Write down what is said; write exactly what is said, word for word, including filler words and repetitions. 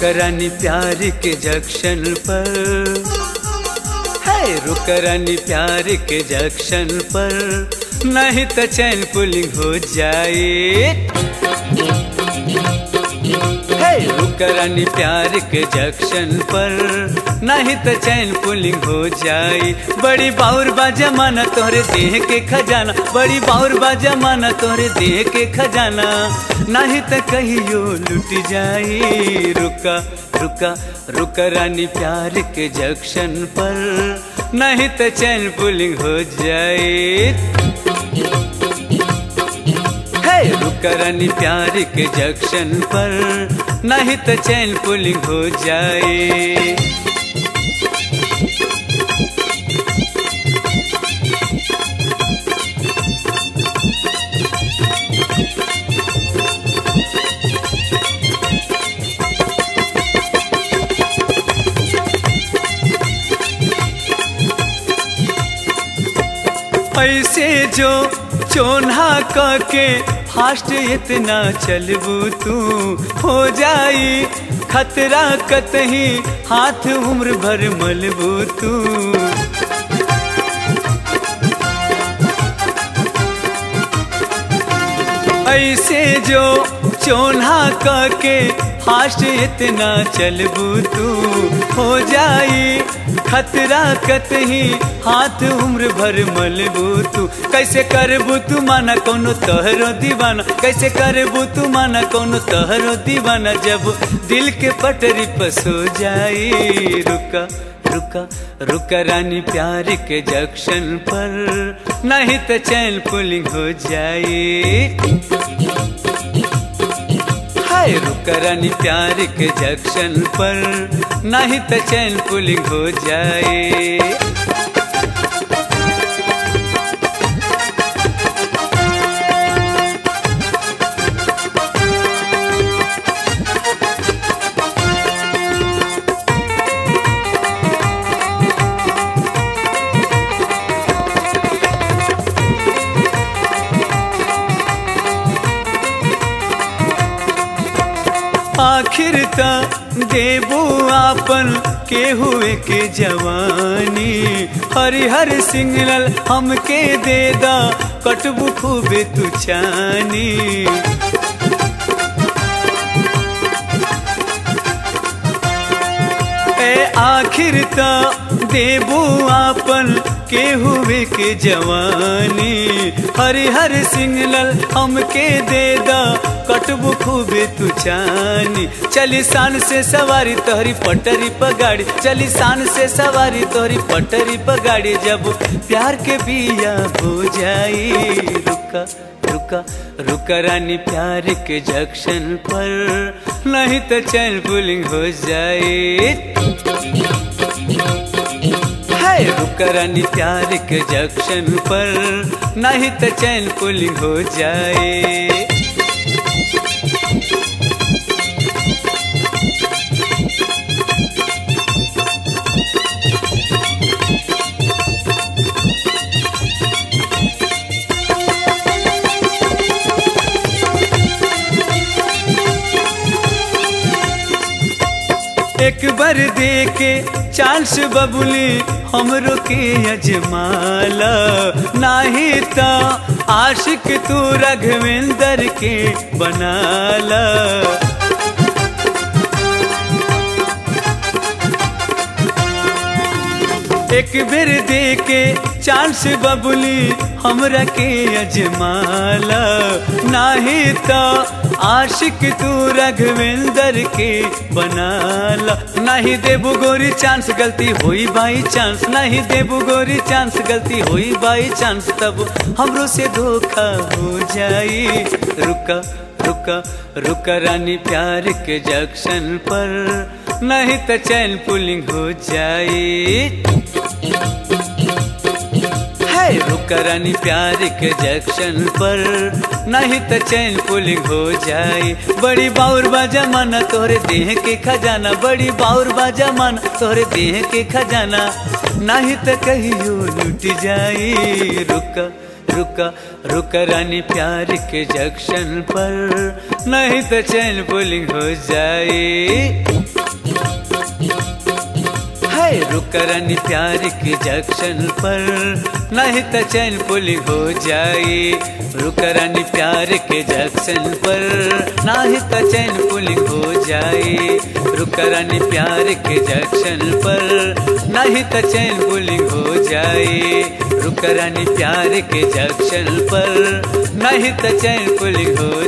रुकरानी प्यार के जंक्शन पर, है रुकरानी प्यार के जंक्शन पर, नहीं तो चैन पुलिंग हो जाए। है रुकरानी प्यार के जंक्शन पर, नहीं तो चैन पुलिंग हो जाए। बड़ी बाउर बा जमाना तोहरे देह के खजाना, बड़ी बाउर बा जमाना तोहरे देह के खजाना, नहीं तो कहियो लुट जाए। रुका रुका रुकरानी प्यार के जंक्शन पर, नहीं तो चैन पुलिंग हो जाए। रुकरानी प्यार के जंक्शन पर, नहीं तो चैन पुलिंग हो जाए। ऐसे जो चोन्हा के फास्ट इतना चलबू तू, हो जाई खतरा कतही हाथ उम्र भर मलबू तू। ऐसे जो चोन्हा के फास्ट इतना चलबू तू, हो जाई खतरा कतही हाथ उम्र भर मलबू तू। कैसे करबू तू माना कोनो तोहरो दीवाना, कैसे करबू तू माना कोनो तोहरो दीवाना, जब दिल के पटरी पसो जाई। रुका रुका रुकरानी प्यार के जंक्शन पर, नहीं तो चैन पुलिंग हो जाए। रुकरानी प्यार के जंक्शन पर, नहीं तो चैन पुलिंग हो जाए। आखिर ता देबू आपन के हुए के जवानी, हरिहर सिंगल हमके दे दा कटबू खूबे तू चानी। ए आखिर ता देबू आपन के हुए के जवानी, हरिहर सिंगल हमके दे दा कटबू खूबे तू चानी। चली शान से सवारी तोहरी पटरी पगाड़ी, चली शान से सवारी तोहरी पटरी पगाड़ी, जब प्यार के बिया हो जाई। रुका रुका रुकरानी प्यार के जंक्शन पर, नहीं तो चैन पुलिंग हो जाए। रुकरानी प्यार के जंक्शन पर, नहीं तो चैन पुलिंग हो जाए। एक बार दे के चांस बबुली हमरो के अजमाला, नाही ता आशिक तू राघवेंद्र के बनाला। एक बेर दे के चांस बबुली हमरा के अजमाला, नाही ता आशिक तू राघवेंद्र के बनाला। नहीं देबू गोरी चांस गलती हुई बाई चांस, नहीं देबू गोरी चांस गलती हुई बाई चांस, तब हमरो से धोखा हो जाई। रुका रुका रुकरानी प्यार के जंक्शन पर, नहीं तो चैन पुलिंग हो जाए। रुकरानी प्यार के जंक्शन पर, नहीं तो चैन पुलिंग हो जाए। बड़ी बाउर बा जमाना तोहरे देह के खजाना, बड़ी बाउर बा जमाना तोहरे देह के खजाना, नहीं तो कहियो लुट जाए। रुका रुका रुका रानी प्यार के जंक्शन पर, नहीं तो चैन पुलिंग हो जाए। हाय रुका रानी प्यार के जंक्शन पर, नहीं तो चैन पुलिंग हो जाए। रुका रानी प्यार के जंक्शन पर, नहीं तो चैन पुलिंग हो जाए। रुका रानी प्यार के जंक्शन पर, नहीं तो चैन पुलिंग हो जाए। रुका रानी प्यार के जंक्शन पर, नहीं तो चैन पुलिंग हो